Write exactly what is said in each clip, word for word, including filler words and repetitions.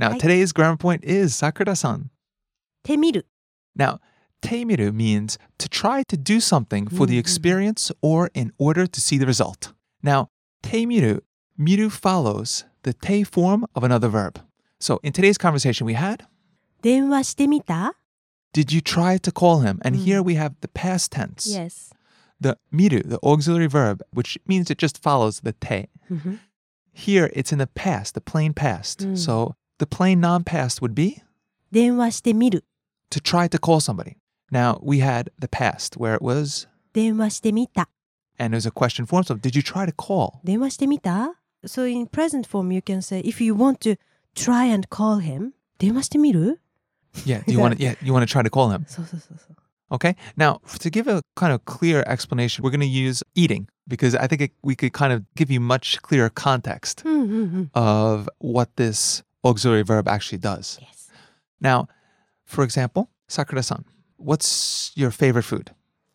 Now, はい。 today's grammar point is Sakura-san. てみる。 Now, teimiru means to try to do something for the Mhm. experience or in order to see the result. Now, teimiru, miru follows the te form of another verb. So in today's conversation we had, 電話してみた did you try to call him? And Mm. here we have the past tense. Yes. The miru, the auxiliary verb, which means it just follows the te. Mhm. Here it's in the past, the plain past. Mm. So the plain non-past would be 電話してみる。 to try to call somebody. Now, we had the past where it was, 電話してみた。 and there's a question form. So, did you try to call? 電話してみた So in present form you can say if you want to try and call him 電話してみる Yeah, you want to, yeah, you want to try to call him. そうそうそうそう。 Okay. Now, to give a kind of clear explanation, we're going to use eating because I think it, we could kind of give you much clearer context うんうんうん。 of what this auxiliary verb actually does. Yes. Now, for example, Sakura-san, what's your favorite food?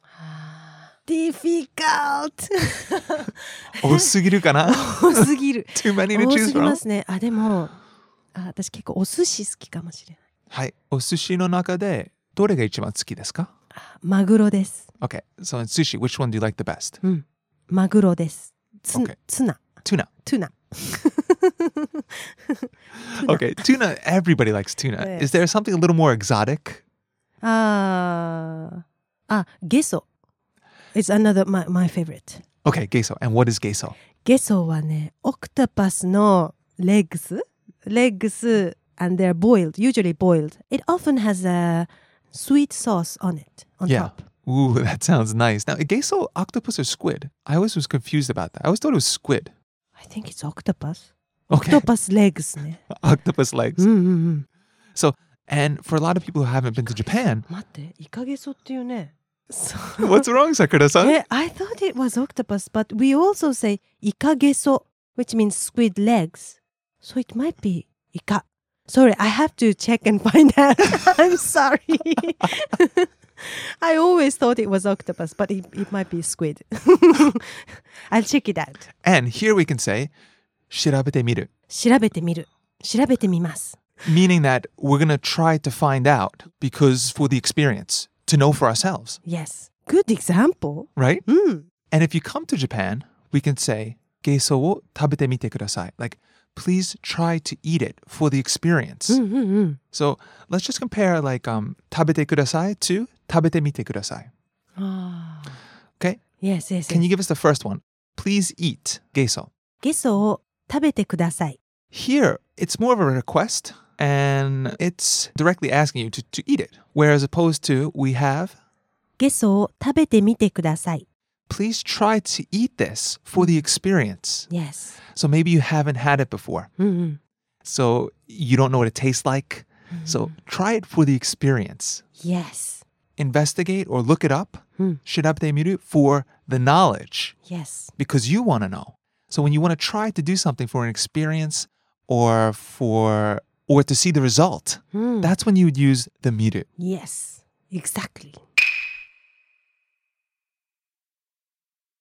Difficult! 多すぎるかな? 多すぎる。 Too many to 多 choose すぎま from? すね。あ、でも、あ、私結構お寿司好きかもしれない。 はい。お寿司の中でどれが一番好きですか? あ、マグロです。 Okay, so in sushi, which one do you like the best? うん。マグロです。つ、 Okay. ツナ。 Tuna. トゥナ。 Okay, tuna, everybody likes tuna. Yes. Is there something a little more exotic? あー。あ、ゲソ。It's another, my, my favorite. Okay, geisho. And what is geisho? ゲソはね、オクトパスのレッグス legs and they're boiled, usually boiled. It often has a sweet sauce on it, on Yeah. top. Ooh, that sounds nice. Now, geisho, octopus or squid? I always was confused about that. I always thought it was squid. I think it's octopus. Okay. Octopus legs ね。 Octopus legs. うんうんうん。 So, and for a lot of people who haven't been to Japan, 待って、イカゲソっていうね。そう what's wrong, Sakura-san? え、I thought it was octopus, but we also say イカゲソ, which means squid legs. So it might be イカ. Sorry, I have to check and find out. I'm sorry. I always thought it was octopus, but it, it might be squid. I'll check it out. And here we can say, 調べてみる. 調べてみる。調べてみます。 Meaning that we're going to try to find out because for the experience, to know for ourselves, Yes. Good example. right? うん。 And if you come to Japan, we can say, ゲイソを食べてみてください. Like, please try to eat it for the experience. うんうんうん。 So let's just compare like um, 食べてください to 食べてみてください. ああ。 Okay? Yes, yes, Can yes. you give us the first one? Please eat ゲイソ. ゲソを食べてください。 Here, it's more of a request and it's directly asking you to, to eat it. Whereas opposed to, we have, ゲソを食べてみてください。 please try to eat this for the experience. Yes. So maybe you haven't had it before. うんうん。 So you don't know what it tastes like. So try it for the experience. Yes. Investigate or look it up. うん。 調べてみる for the knowledge Yes. because you want to know. So when you want to try to do something for an experience or for or to see the result, うん。 that's when you would use the miru. Yes. Exactly.